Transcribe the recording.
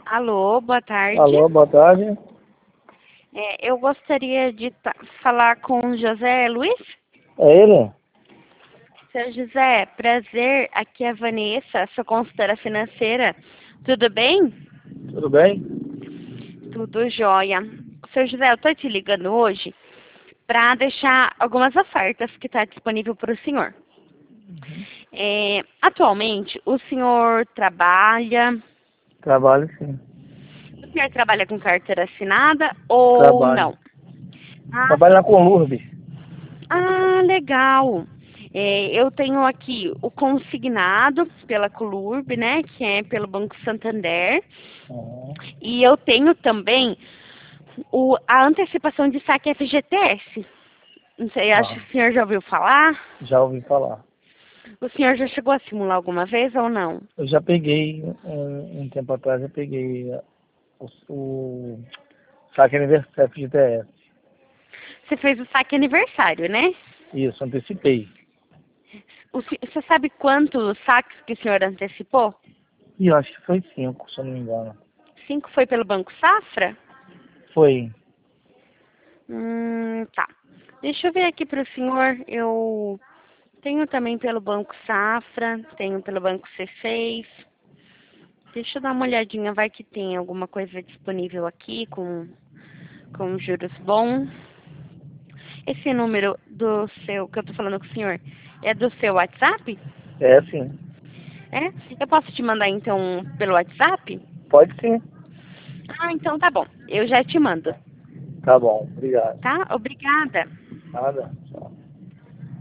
Alô, boa tarde. Alô, boa tarde. Eu gostaria de falar com o José Luiz. É ele? Seu José, prazer. Aqui é a Vanessa, sua consultora financeira. Tudo bem? Tudo bem? Tudo jóia. Seu José, eu estou te ligando hoje para deixar algumas ofertas que está disponível para o senhor. Atualmente, o senhor trabalha... Trabalho sim. O senhor trabalha com carteira assinada ou Trabalho. não? Ah, Trabalho na Colurb. legal. Eu tenho aqui o consignado pela Colurb, né, que é pelo Banco Santander. Uhum. E eu tenho também a antecipação de saque FGTS. Não sei, acho que o senhor já ouviu falar. Já ouvi falar. O senhor já chegou a simular alguma vez ou não? Eu já peguei, um tempo atrás, eu peguei o saque aniversário de TS. Você fez o saque aniversário, né? Isso, antecipei. Você sabe quantos saques que o senhor antecipou? E eu acho que foi 5, se eu não me engano. 5 foi pelo Banco Safra? Foi. Tá. Deixa eu ver aqui para o senhor. Eu tenho também pelo Banco Safra, tenho pelo Banco C6. Deixa eu dar uma olhadinha, vai que tem alguma coisa disponível aqui com juros bons. Esse número do seu, que eu tô falando com o senhor, é do seu WhatsApp? É sim. É? Eu posso te mandar então pelo WhatsApp? Pode sim. Ah, então tá bom. Eu já te mando, Tá bom, obrigado. tá? Obrigada. Nada.